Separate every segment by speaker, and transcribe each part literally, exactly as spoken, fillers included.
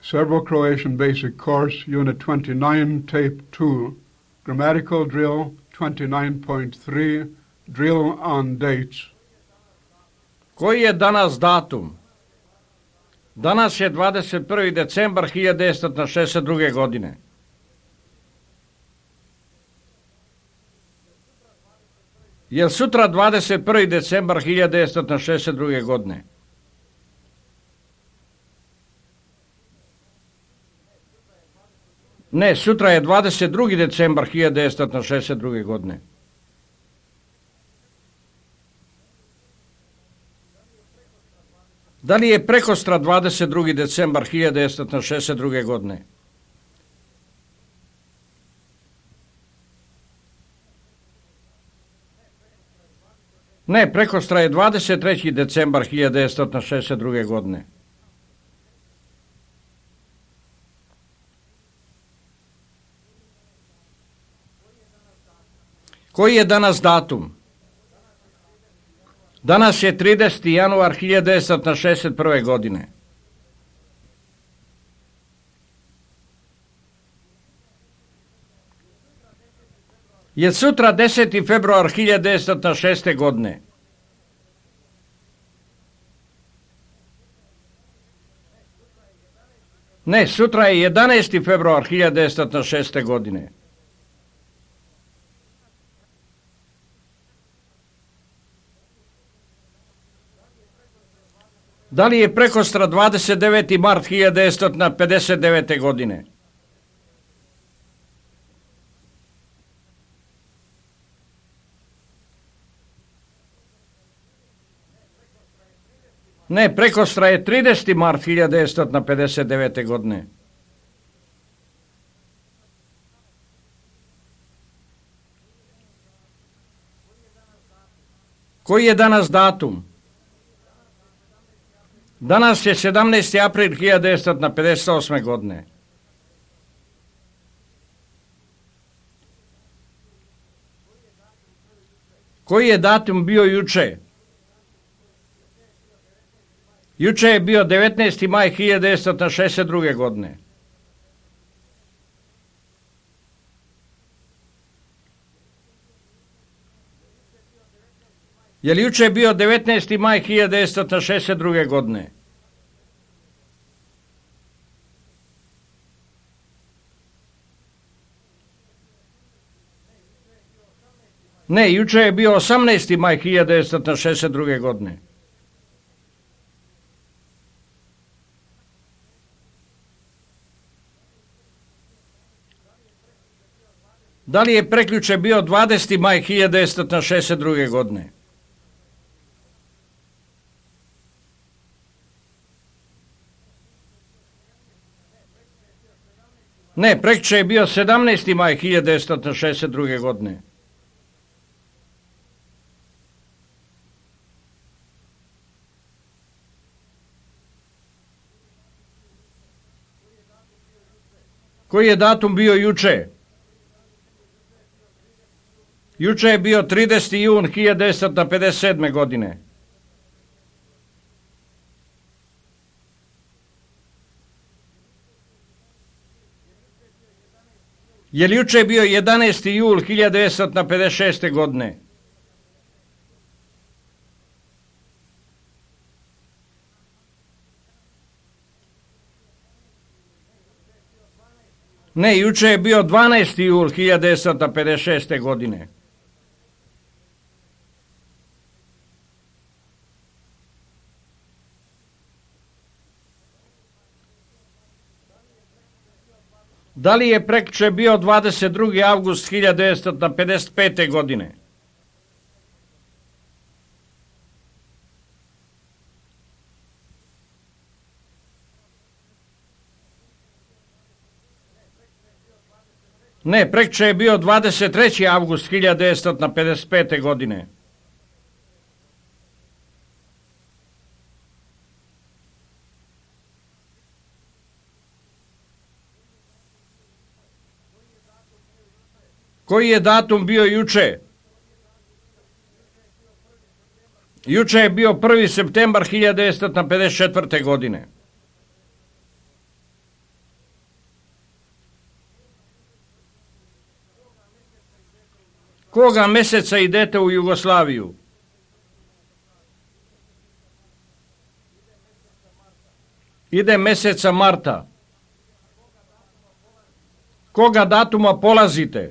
Speaker 1: Serbo-Croatian Basic Course, Unit twenty-nine, Tape two, Grammatical Drill twenty-nine point three, Drill on Dates.
Speaker 2: Koji je danas datum? Danas je dvadeset prvi decembar hiljadu devetsto šezdeset druge. godine. Je sutra dvadeset prvi decembar hiljadu devetsto šezdeset druge. godine? Ne, sutra je dvadeset drugi decembar hiljadu devetsto šezdeset druge. godine. Da li je prekostra dvadeset drugi decembar hiljadu devetsto šezdeset druge. godine? Ne, prekostra je dvadeset treći decembar hiljadu devetsto šezdeset druge. godine. Koji je danas datum? Danas je trideseti januar hiljadu devetsto šezdeset prve. godine. Je sutra deseti februar hiljadu devetsto šezdeset godine? Ne, sutra je jedanaesti februar hiljadu devetsto šezdeset godine. Da li je prekostra dvadeset deveti mart hiljadu devetsto pedeset devete. godine? Ne, prekostra je trideseti mart hiljadu devetsto pedeset devete. godine. Koji je danas datum? Danas je sedamnaesti april hiljadu devetsto pedeset osme. godine. Koji je datum bio juče? Juče je bio devetnaesti maj hiljadu devetsto šezdeset druge. godine. Je li juče bio devetnaesti maj hiljadu devetsto šezdeset druge. godine? Ne, juče je bio osamnaesti maj hiljadu devetsto šezdeset druge. godine. Da li je prekjuče bio dvadeseti maj hiljadu devetsto šezdeset druge. godine? Ne, prekjuče je bio sedamnaesti maj hiljadu devetsto šezdeset druge. godine. Koji je datum bio juče? Juče je bio trideseti jun hiljadu devetsto pedeset sedme. godine. Je li juče bio jedanaesti jul hiljadu devetsto pedeset šeste. godine? Ne, juče je bio dvanaesti jul hiljadu devetsto pedeset šeste. godine. Da li je prekjuče bio dvadeset drugi avgust hiljadu devetsto pedeset pete. godine? Ne, prekjuče je bio dvadeset treći avgust hiljadu devetsto pedeset pete. godine. Koji je datum bio juče? Juče je bio prvi septembar hiljadu devetsto pedeset četvrte. godine. Koga meseca idete u Jugoslaviju? Ide meseca marta. Koga datuma polazite?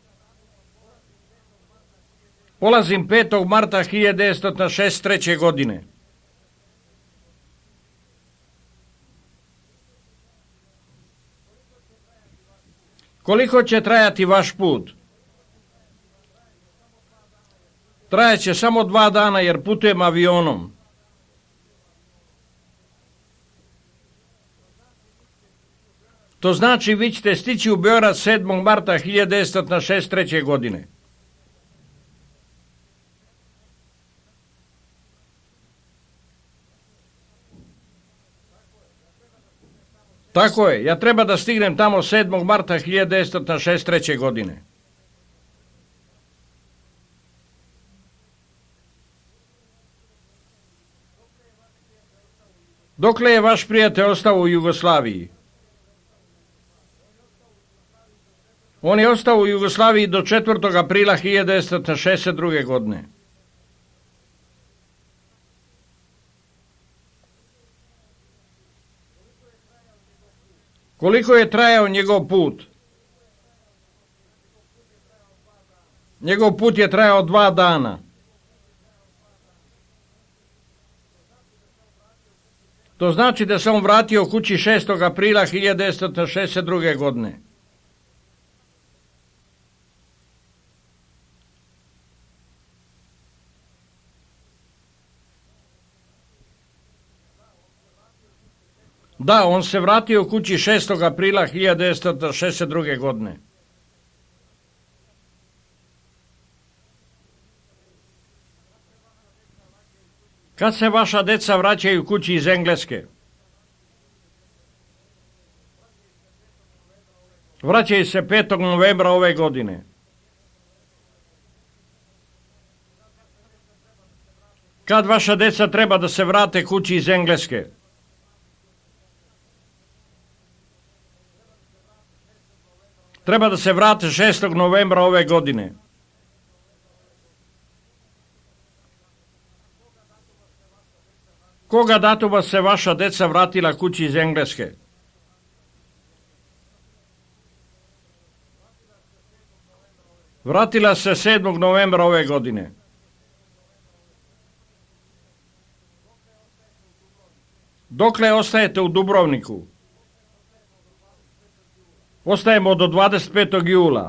Speaker 2: Polazim petog marta hiljadu devetsto šezdeset treće. godine. Koliko će trajati vaš put? Trajaće samo dva dana jer putujem avionom. To znači vi ćete stići u Beograd sedmog marta hiljadu devetsto šezdeset treće. godine. Tako je, ja treba da stignem tamo sedmog marta hiljadu devetsto šezdeset treće. godine. Dokle je vaš prijatelj ostao u Jugoslaviji? On je ostao u Jugoslaviji do četvrtog aprila hiljadu devetsto šezdeset druge. godine. Koliko je trajao njegov put? Njegov put je trajao dva dana. To znači da se on vratio kući šestog aprila hiljadu devetsto šezdeset druge. godine. Da, on se vratio kući šestog aprila hiljadu devetsto šezdeset druge. godine. Kad se vaša deca vraćaju kući iz Engleske? Vraćaju se petog novembra ove godine. Kad vaša deca treba da se vrate kući iz Engleske? Treba da se vrate šestog novembra ove godine. Koga datuma se vaša deca vratila kući iz Engleske? Vratila se sedmog novembra ove godine. Dokle ostajete u Dubrovniku? Ostajemo do dvadeset petog jula.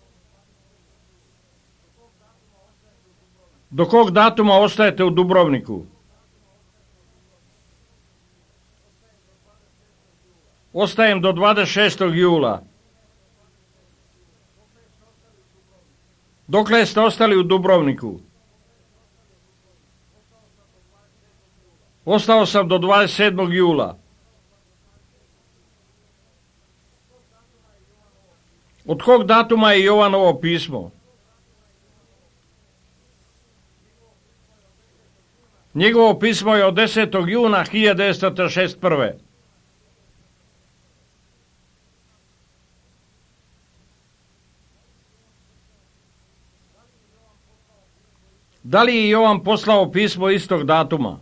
Speaker 2: Do kog datuma ostajete u Dubrovniku? Ostajem do dvadeset šestog jula. Dokle ste ostali u Dubrovniku? Ostao sam do dvadeset sedmog jula. Od kog datuma je Jovanovo pismo? Njegovo pismo je od desetog juna hiljadu devetsto šezdeset prve. Da li je Jovan poslao pismo istog datuma?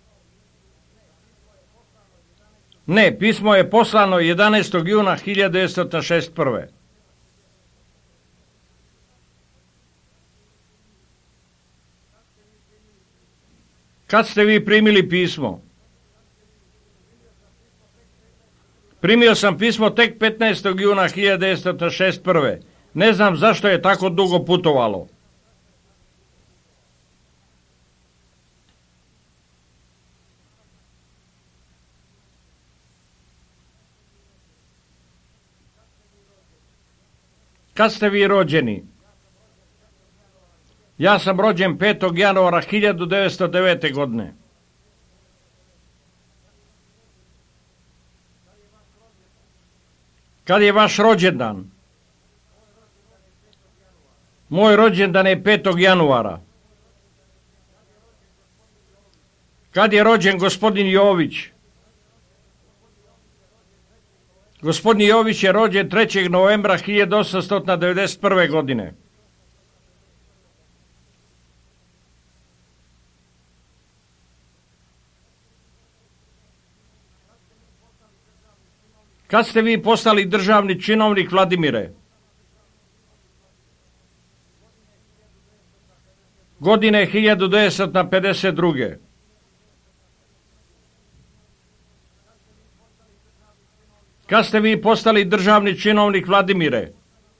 Speaker 2: Ne, pismo je poslano jedanaestog juna hiljadu devetsto šezdeset prve. Kad ste vi primili pismo? Primio sam pismo tek petnaestog juna hiljadu devetsto šezdeset prve. Ne znam zašto je tako dugo putovalo. Kad ste vi rođeni? Ja sam rođen petog januara hiljadu devetsto devete. godine. Kad je vaš rođendan? Moj rođendan je petog januara. Kad je rođen gospodin Jović? Gospodin Jović je rođen trećeg novembra hiljadu osamsto devedeset prve. godine. Kad ste vi postali državni činovnik, Vladimire? Godine hiljadu devetsto pedeset druge. Kad ste vi postali državni činovnik, Vladimire?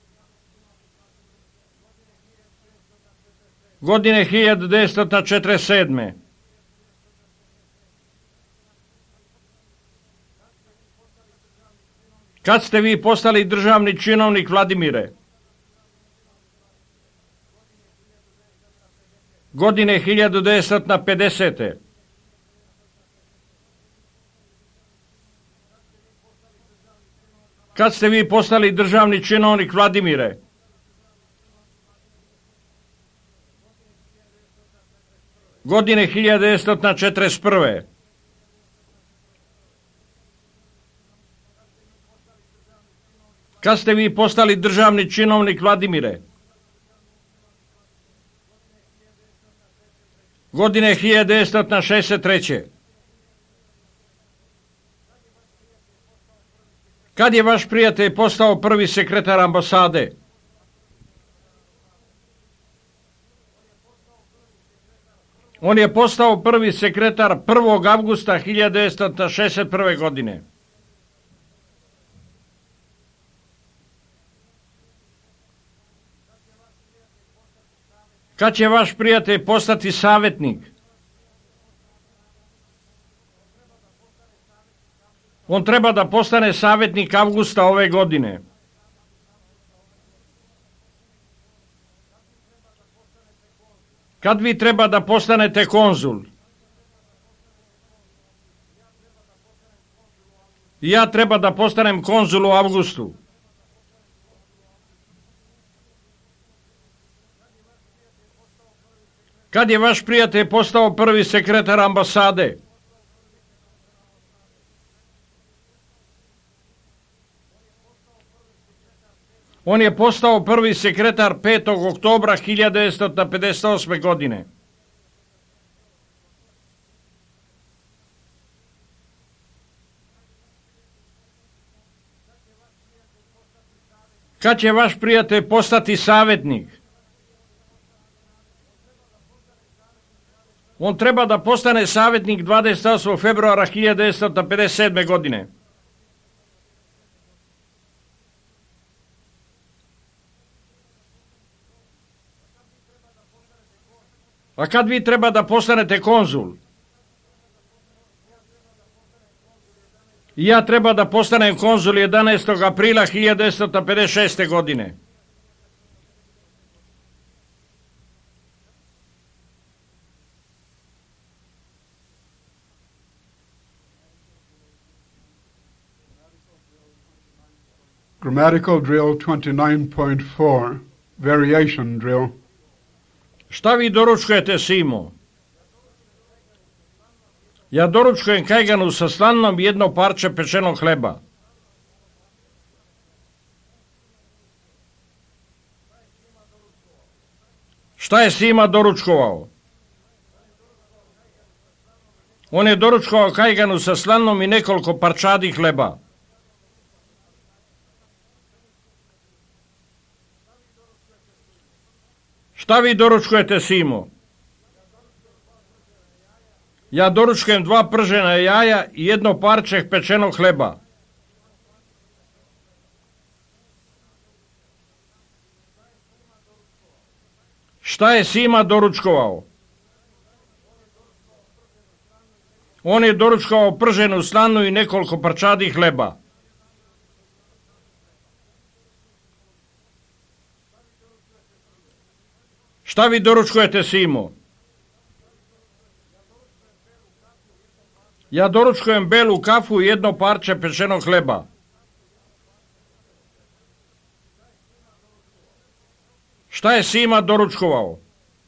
Speaker 2: Godine hiljadu devetsto četrdeset sedme. Kad ste vi postali državni činovnik, Vladimire? Godine hiljadu devetsto pedesete. Kad ste vi postali državni činovnik, Vladimire? Godine hiljadu devetsto četrdeset prve. Kad ste vi postali državni činovnik, Vladimire? Godine hiljadu devetsto šezdeset treće. Kad je vaš prijatelj postao prvi sekretar ambasade? On je postao prvi sekretar prvog avgusta hiljadu devetsto šezdeset prve. godine. Kad će vaš prijatelj postati savjetnik? On treba da postane savjetnik avgusta ove godine. Kad vi treba da postanete konzul? Ja treba da postanem konzul u avgustu. Kad je vaš prijatelj postao prvi sekretar ambasade? On je postao prvi sekretar petog oktobra hiljadu devetsto pedeset osme. godine. Kad će vaš prijatelj postati savjetnik? On treba da postane savjetnik dvadeset osmog februara hiljadu devetsto pedeset sedme. godine. A kad vi treba da postanete konzul? Ja treba da postanem konzul jedanaestog aprila hiljadu devetsto pedeset šeste. godine.
Speaker 1: Grammatical drill twenty-nine point four, variation drill.
Speaker 2: Šta vi doručkujete, Simo? Ja doručkujem kajganu sa slanom i jedno parče pečenog hleba. Šta je Sima doručkovao? On je doručkovao kajganu sa slanom i nekoliko parčadi hleba. Šta vi doručkujete, Simo? Ja doručkujem dva pržena jaja i jedno parče pečenog hleba. Šta je Sima doručkovao? On je doručkovao prženu slanu i nekoliko parčadi hleba. Šta vi doručkujete, Simo? Ja doručkujem belu kafu i jedno parče pečenog hleba. Šta je Sima doručkovao?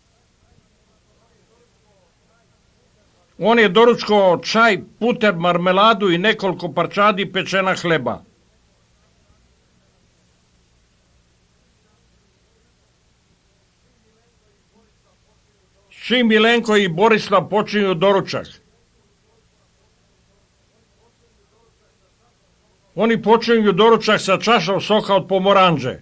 Speaker 2: On je doručkovao čaj, puter, marmeladu i nekoliko parčadi pečena hleba. Čim Milenko i Borislav počinju doručak? Oni počinju doručak sa čašom soka od pomoranđe.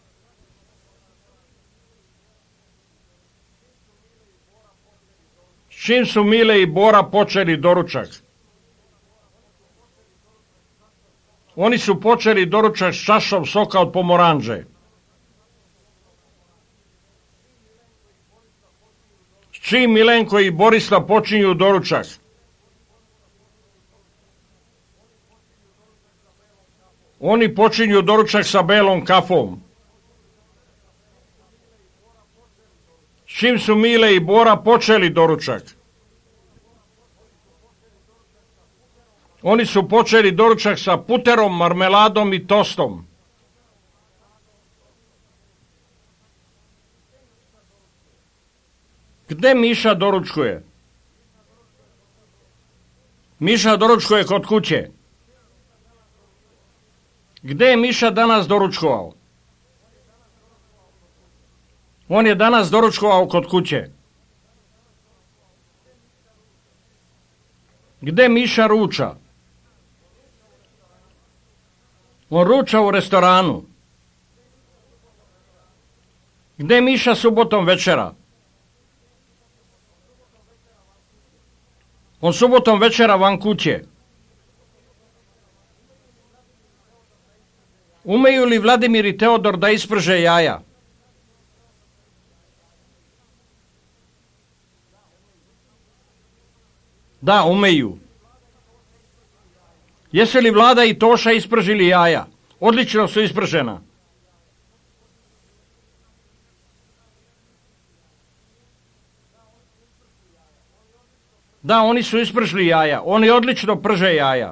Speaker 2: S čim su Mile i Bora počeli doručak? Oni su počeli doručak s čašom soka od pomoranđe. S čim Milenko i Borislav počinju doručak? Oni počinju doručak sa belom kafom. S čim su Mile i Bora počeli doručak? Oni su počeli doručak sa puterom, marmeladom i tostom. Gde Miša doručkuje? Miša doručkuje kod kuće. Gde je Miša danas doručkovao? On je danas doručkovao kod kuće. Gde Miša ruča? On ruča u restoranu. Gde Miša subotom večera? On subotom večera van kuće. Umeju li Vladimir i Teodor da isprže jaja? Da, umeju. Jesu li Vlada i Toša ispržili jaja? Odlično su ispržena. Da, oni su ispržili jaja. Oni odlično prže jaja.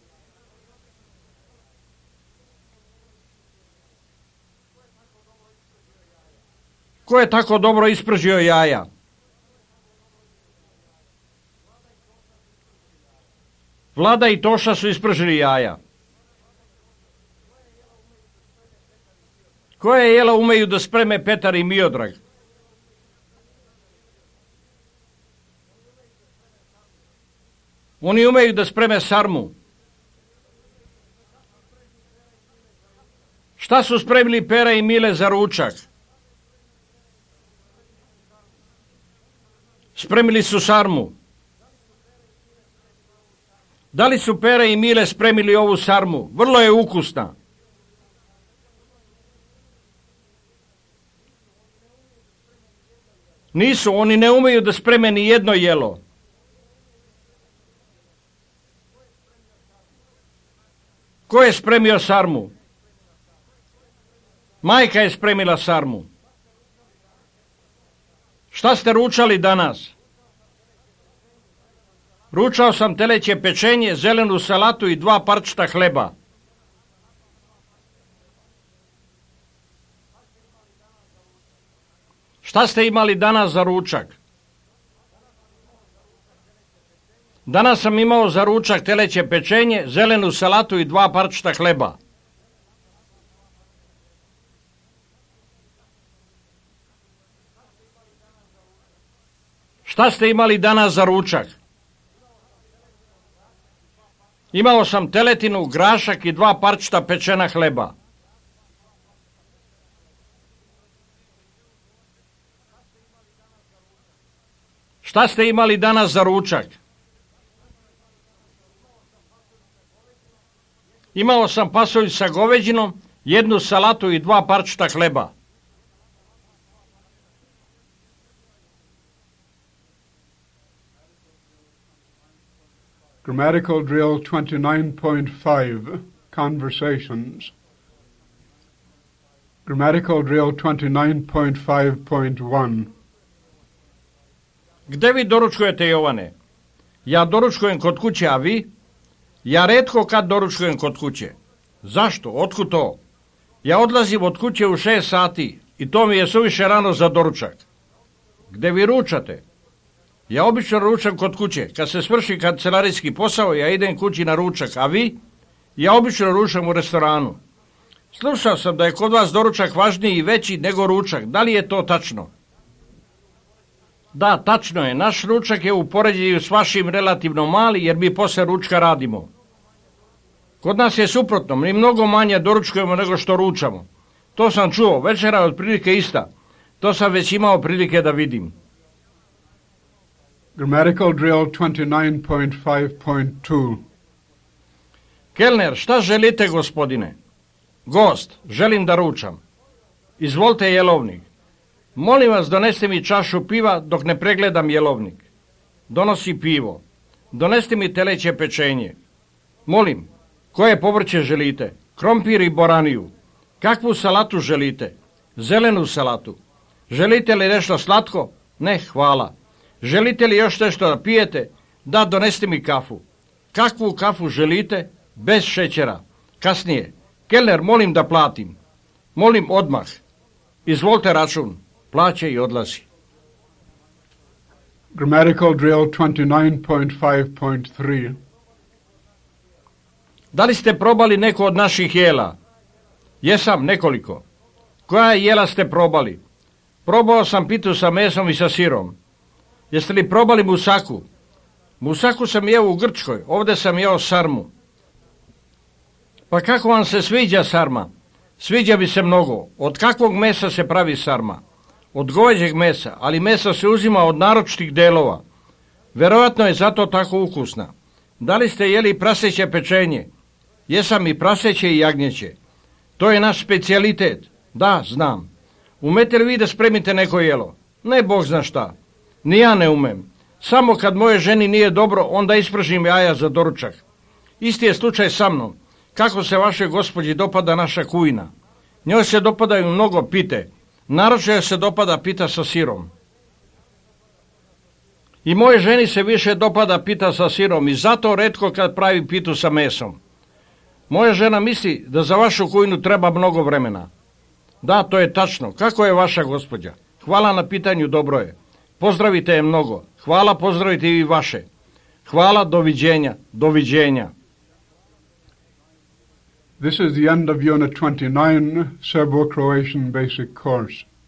Speaker 2: Ko je tako dobro ispržio jaja? Vlada i Toša su ispržili jaja. Koje jela umeju da spreme Petar i Miodrag? Oni umeju da spreme sarmu. Šta su spremili Pera i Mile za ručak? Spremili su sarmu. Da li su Pera i Mile spremili ovu sarmu? Vrlo je ukusna. Nisu, oni ne umeju da spreme ni jedno jelo. Ko je spremio sarmu? Majka je spremila sarmu. Šta ste ručali danas? Ručao sam teleće pečenje, zelenu salatu i dva parčeta hleba. Šta ste imali danas za ručak? Danas sam imao za ručak teleće pečenje, zelenu salatu i dva parčeta hleba. Šta ste imali danas za ručak? Imao sam teletinu, grašak i dva parčeta pečena hleba. Šta ste imali danas za ručak? Imao sam pasulj sa goveđinom, jednu salatu i dva parčeta hleba.
Speaker 1: Grammatical drill twenty-nine point five, conversations. Grammatical drill twenty-nine point five point one.
Speaker 2: Gde vi doručkujete, Jovane? Ja doručkujem kod kuće, a vi? Ja retko kad doručkujem kod kuće. Zašto? Otkud to? Ja odlazim od kuće u šest sati i to mi je suviše rano za doručak. Gde vi ručate? Ja obično ručam kod kuće. Kad se svrši kancelarijski posao, ja idem kući na ručak, a vi? Ja obično ručam u restoranu. Slušao sam da je kod vas doručak važniji i veći nego ručak. Da li je to tačno? Da, tačno je. Naš ručak je u poređenju s vašim relativno mali, jer mi posle ručka radimo. Kod nas je suprotno, mi mnogo manje doručkujemo nego što ručamo. To sam čuo, večera je otprilike ista. To sam već imao prilike da vidim.
Speaker 1: Grammatical drill twenty-nine point five point two.
Speaker 2: Kelner, šta želite, gospodine? Gost, želim da ručam. Izvolite jelovnik. Molim vas, doneste mi čašu piva dok ne pregledam jelovnik. Donosi pivo. Doneste mi teleće pečenje. Molim, koje povrće želite? Krompir i boraniju. Kakvu salatu želite? Zelenu salatu. Želite li nešto slatko? Ne, hvala. Želite li još nešto da pijete? Da, doneste mi kafu. Kakvu kafu želite? Bez šećera. Kasnije. Kelner, molim da platim. Molim odmah. Izvolite račun. Plaće i odlazi.
Speaker 1: Grammatical drill twenty-nine point five point three.
Speaker 2: Da li ste probali neko od naših jela? Jesam, nekoliko. Koja jela ste probali? Probao sam pitu sa mesom i sa sirom. Jeste li probali musaku? Musaku sam jeo u Grčkoj, ovdje sam jeo sarmu. Pa kako vam se sviđa sarma? Sviđa bi se mnogo. Od kakvog mesa se pravi sarma? Od goveđeg mesa, ali meso se uzima od naročitih delova. Verovatno je zato tako ukusna. Da li ste jeli praseće pečenje? Jesam i praseće i jagnjeće. To je naš specijalitet. Da, znam. Umete li vi da spremite neko jelo? Ne, Bog zna šta. Ni ja ne umem. Samo kad moje ženi nije dobro, onda ispržim jaja za doručak. Isti je slučaj sa mnom. Kako se vašoj gospođi dopada naša kujna? Njoj se dopadaju mnogo pite. Naročito se dopada pita sa sirom. I moje ženi se više dopada pita sa sirom i zato retko kad pravi pitu sa mesom. Moja žena misli da za vašu kujnu treba mnogo vremena. Da, to je tačno. Kako je vaša gospođa? Hvala na pitanju, dobro je. Pozdravite je mnogo. Hvala, pozdravite i vaše. Hvala, doviđenja, doviđenja.
Speaker 1: This is the end of Unit twenty-nine, Serbo-Croatian Basic Course.